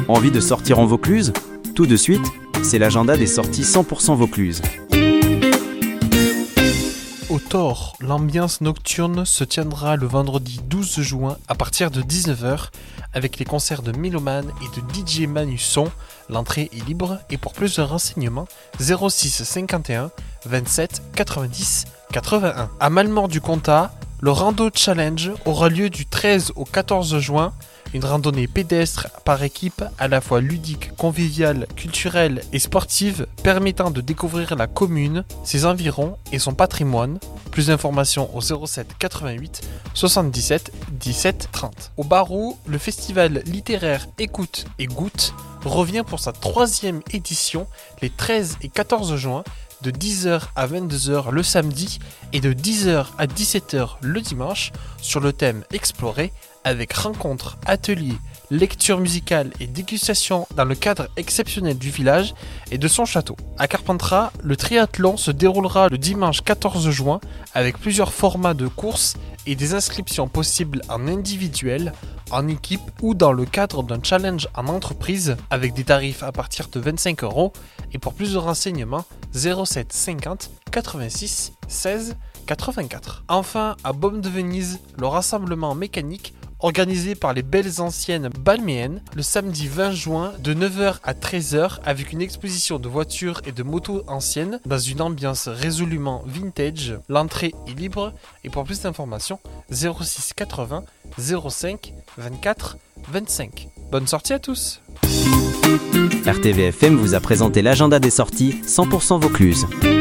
Envie de sortir en Vaucluse ? Tout de suite, c'est l'agenda des sorties 100% Vaucluse. Au Thor, l'ambiance nocturne se tiendra le vendredi 12 juin à partir de 19h avec les concerts de Méloman et de DJ Manusson. L'entrée est libre et pour plus de renseignements, 06 51 27 90 81. À Malmort-du-Comtat, le Rando Challenge aura lieu du 13 au 14 juin. Une randonnée pédestre par équipe à la fois ludique, conviviale, culturelle et sportive permettant de découvrir la commune, ses environs et son patrimoine. Plus d'informations au 07 88 77 17 30. Au Barreau, le festival littéraire Écoute et Goûte revient pour sa 3e édition les 13 et 14 juin de 10h à 22h le samedi et de 10h à 17h le dimanche sur le thème Explorer avec rencontres, ateliers, lecture musicale et dégustation dans le cadre exceptionnel du village et de son château. À Carpentras, le triathlon se déroulera le dimanche 14 juin avec plusieurs formats de courses et des inscriptions possibles en individuel, en équipe ou dans le cadre d'un challenge en entreprise avec des tarifs à partir de 25 € et pour plus de renseignements 07 50 86 16 84. Enfin, à Baume de Venise, le rassemblement mécanique organisé par les Belles Anciennes balméennes le samedi 20 juin de 9h à 13h avec une exposition de voitures et de motos anciennes dans une ambiance résolument vintage. L'entrée est libre et pour plus d'informations 06 80 05 24 25. Bonne sortie à tous. RTVFM vous a présenté l'agenda des sorties 100% Vaucluse.